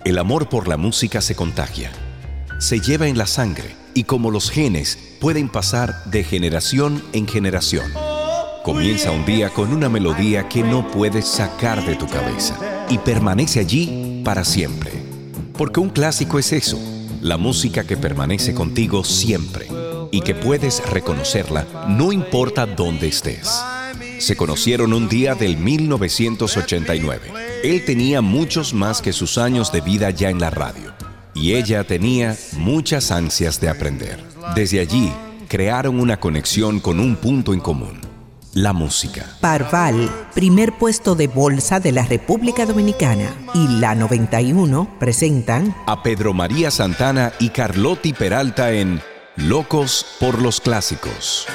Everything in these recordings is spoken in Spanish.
El amor por la música se contagia, se lleva en la sangre y como los genes pueden pasar de generación en generación. Comienza un día con una melodía que no puedes sacar de tu cabeza y permanece allí para siempre. Porque un clásico es eso, la música que permanece contigo siempre y que puedes reconocerla no importa dónde estés. Se conocieron un día del 1989. Él tenía muchos más que sus años de vida ya en la radio. Y ella tenía muchas ansias de aprender. Desde allí, crearon una conexión con un punto en común: la música. Parval, primer puesto de bolsa de la República Dominicana, y La 91 presentan a Pedro María Santana y Carlotti Peralta en Locos por los Clásicos.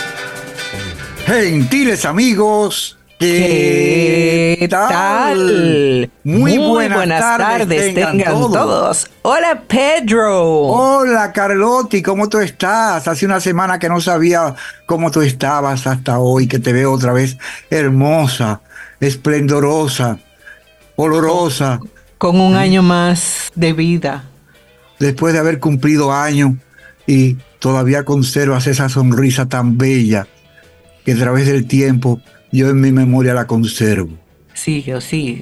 Gentiles amigos, ¿qué tal? Muy buenas tardes tengan todos. Hola, Pedro. Hola, Carlotti, ¿cómo tú estás? Hace una semana que no sabía cómo tú estabas hasta hoy, que te veo otra vez hermosa, esplendorosa, olorosa. Con un año más de vida. Después de haber cumplido años y todavía conservas esa sonrisa tan bella que a través del tiempo yo en mi memoria la conservo. Sigue,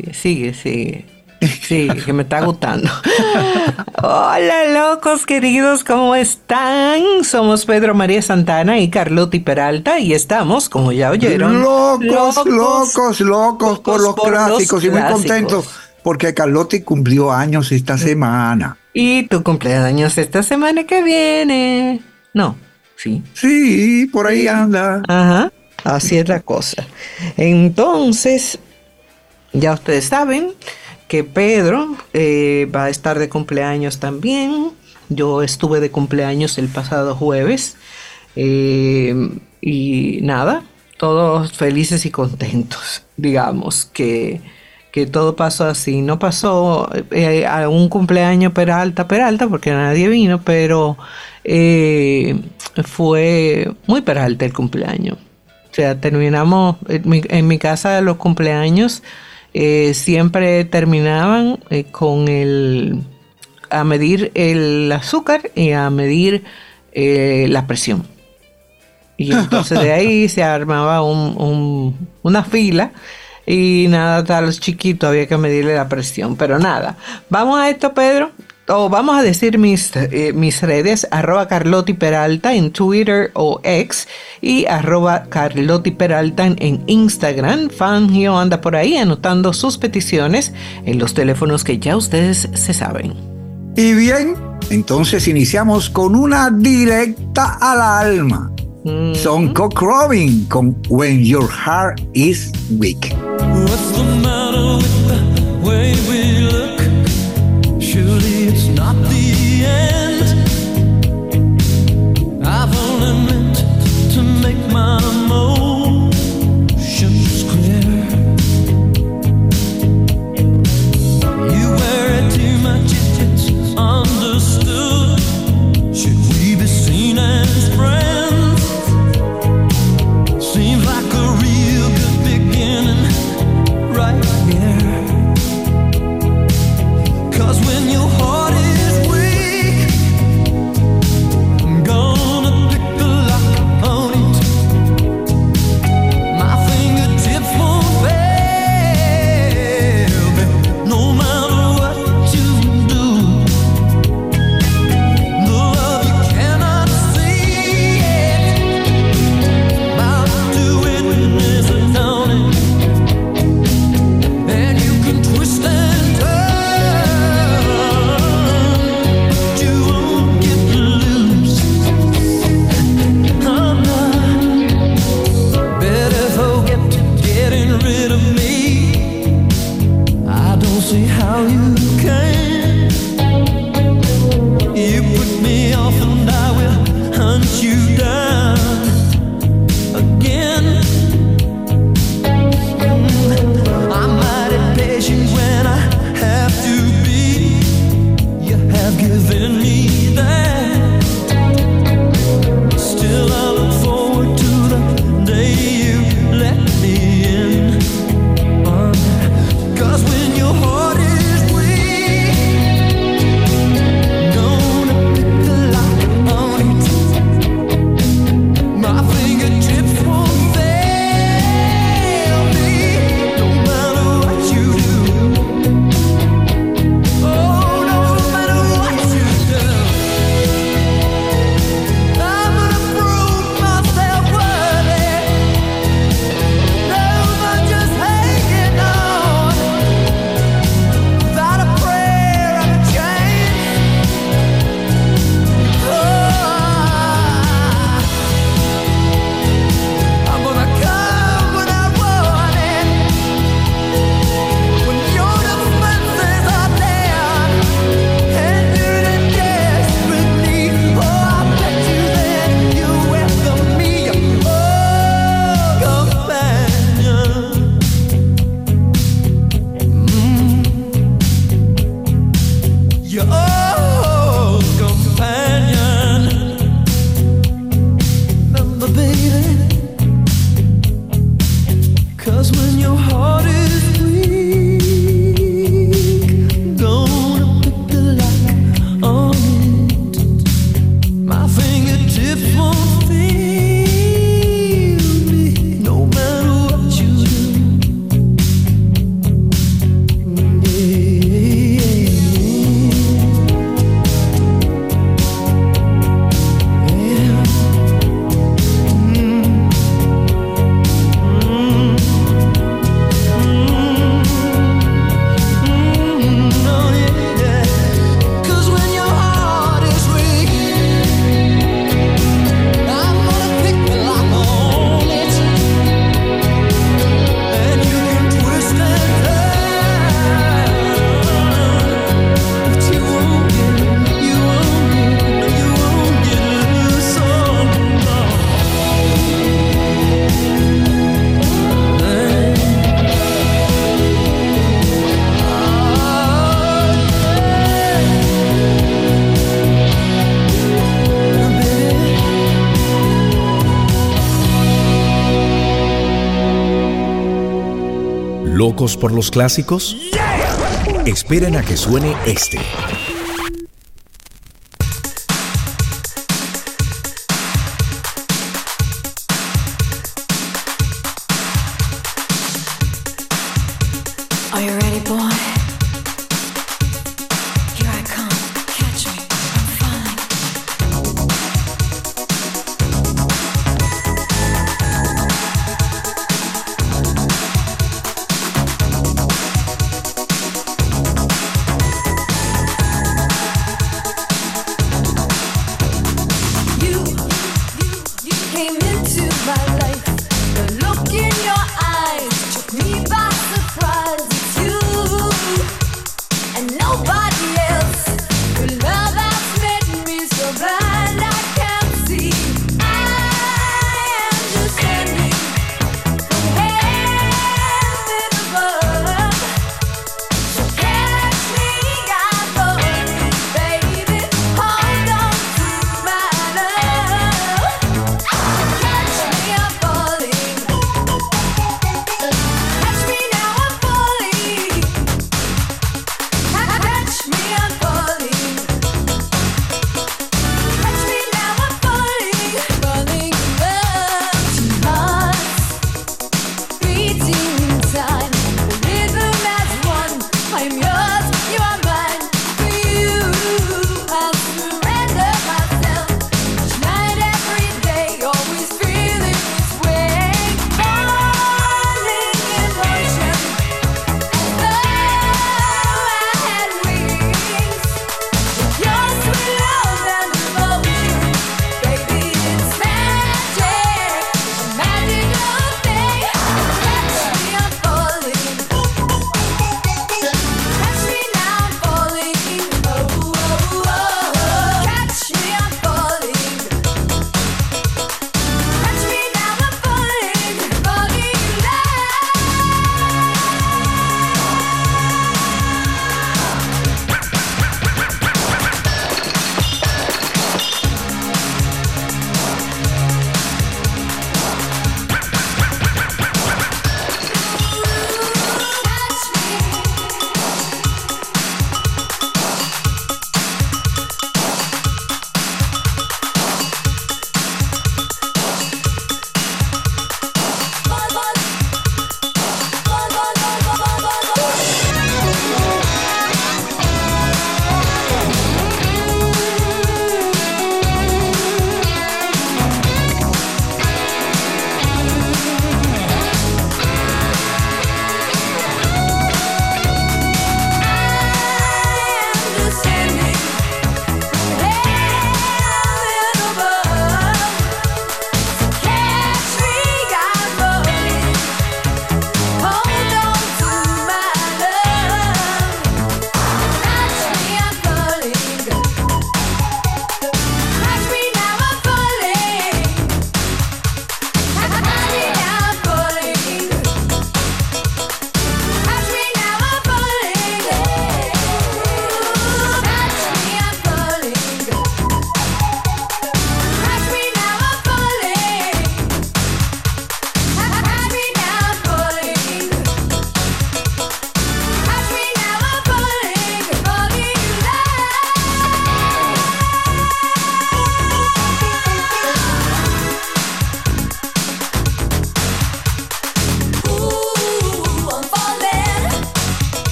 que me está gustando. Hola, locos queridos, ¿cómo están? Somos Pedro María Santana y Carlotti Peralta y estamos, como ya oyeron, locos por los clásicos y muy contentos porque Carlotti cumplió años esta semana. ¿Y tu cumpleaños esta semana que viene? No. Sí. Sí, por ahí anda. Ajá, así es la cosa. Entonces, ya ustedes saben que Pedro va a estar de cumpleaños también. Yo estuve de cumpleaños el pasado jueves. Y nada, todos felices y contentos. Digamos que todo pasó así. No pasó a un cumpleaños Peralta, porque nadie vino, pero fue muy Peralta el cumpleaños. O sea, terminamos en mi casa los cumpleaños siempre terminaban a medir el azúcar y a medir la presión. Y entonces de ahí se armaba una fila. Y nada, a los chiquitos había que medirle la presión. Pero nada, vamos a esto, Pedro. O vamos a decir mis redes, @Carlotti Peralta en Twitter o X y @Carlotti Peralta en Instagram. Fangio anda por ahí anotando sus peticiones en los teléfonos que ya ustedes se saben. Y bien, entonces iniciamos con una directa al alma. Son Cock Robin con When Your Heart Is Weak. What's the matter with the way we look? Surely it's not the end. I've only meant to make my emotions clear. You wear it too much, it's understood. Should we be seen as friends? Seems like a real good beginning right here. 'Cause when your heart is weak, I'm gonna pick the lock on it. My fingertips won't fail me, no matter what you do. The love you cannot see it, about to witness it on it. And you can twist and turn, but you won't get loose. I'm not better forget getting rid of me. I don't see how you can. You put me off and I will hunt you down again. I'm mighty patient when I have to be. You have given me that. Still I look forward to the day you let me in. 'Cause when your heart is weak, your old companion. Remember, baby, 'cause when your heart is weak, gonna pick the lock on it. My fingertips won't feel me, no matter what you do. ¿Locos por los clásicos? Esperen a que suene este. Are you ready, boy? Here I come. Catch me. I'm falling.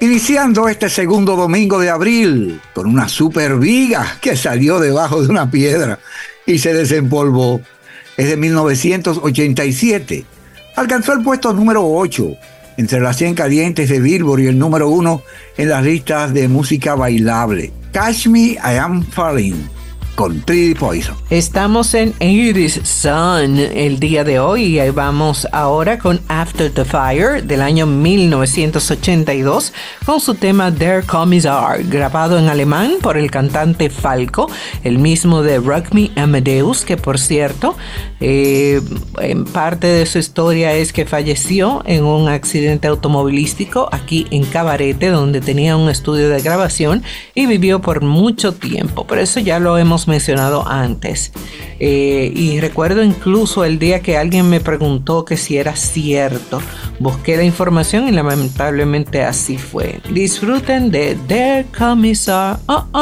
Iniciando este segundo domingo de abril con una super viga que salió debajo de una piedra y se desempolvó. Es de 1987. Alcanzó el puesto número 8 entre las 100 calientes de Billboard y el número 1 en las listas de música bailable. Catch Me, I Am Falling, con Pretty Poison. Estamos en 80's Sun el día de hoy y vamos ahora con After the Fire del año 1982 con su tema Der Kommissar, grabado en alemán por el cantante Falco, el mismo de Rock Me Amadeus, que por cierto, en parte de su historia es que falleció en un accidente automovilístico aquí en Cabarete, donde tenía un estudio de grabación y vivió por mucho tiempo, pero eso ya lo hemos mencionado antes. Y recuerdo incluso el día que alguien me preguntó que si era cierto. Busqué la información y lamentablemente así fue. Disfruten de Der Kommissar.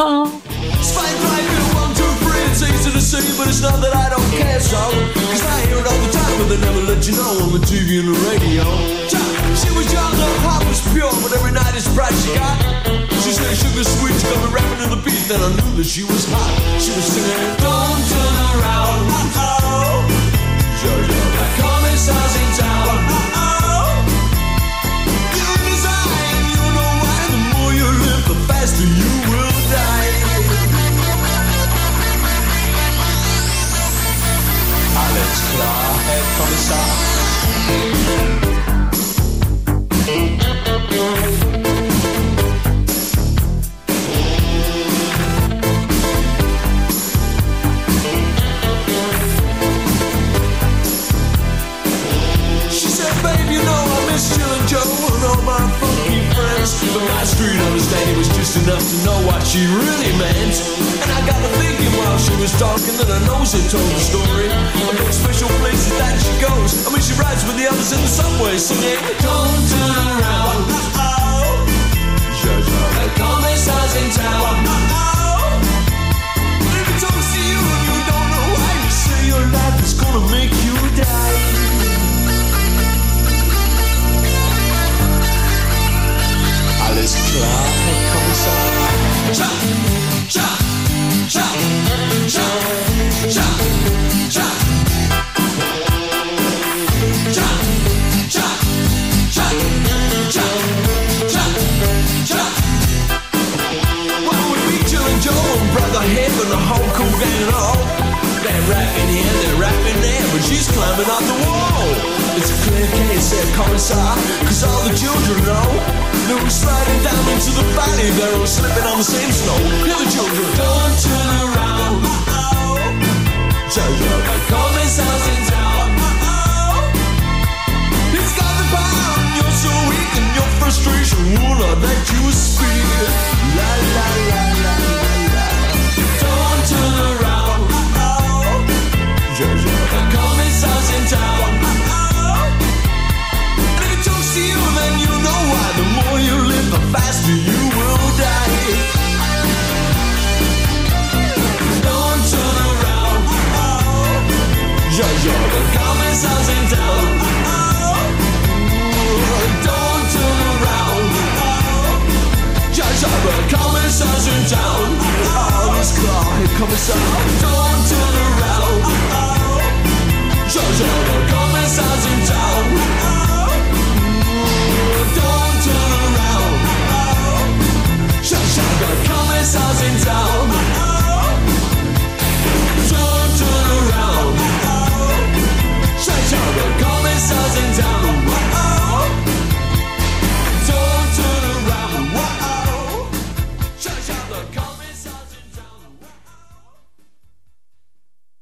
But it's not that I don't care so, cause I hear it all the time, but they never let you know on the TV and the radio. She was young, her heart was pure, but every night it's bright she got. She said sugar sweet, she got me rapping to the beat, then I knew that she was hot. She was singing, don't turn around, uh-oh, Jojo, the commissar's in town, uh-oh. You're in his eye, and you know why, the more you live, the faster you will die. Alles klar, Herr Kommissar. She said, babe, you know I miss Jill and Joe and all my funky friends. But my street understanding was just enough to know what she really meant. And I got to thinking while she was talking that her nose had told the story of those special places that she goes. I mean, she rides with the others in the subway singing, don't turn around, uh-oh, Jojo, the commissar's in town, uh-oh. But if he talks to you and you don't know why, you say your life is gonna make you die. Alles klar, Herr Kommissar. Cha, cha, cha, cha, cha, cha, cha, cha, cha, cha, cha, cha. Well, we meet Jill and Joe and Brother Hip and the whole cool gang and all. They're rapping here, they're rapping there, but she's climbing out the wall. It's a clear case, said Commissar, cause all the children know they were sliding down into the valley, they're all slipping on the same snow. Hear the children, don't turn around, uh-oh, Jojo, the Commissar's in town, uh-oh. He's got the power and you're so weak and your frustration will not let you speak. La la la la la la. Don't turn around, uh-oh, Jojo, the Commissar's in town, uh-oh. And if he talks to you, then you know why. The more you live, the faster you will die. Don't turn around, uh-oh, Jojo, the commissar's in town, uh-oh. Don't turn around, uh-oh, Jojo, the commissar's in town. Oh, this car, here commissar. Don't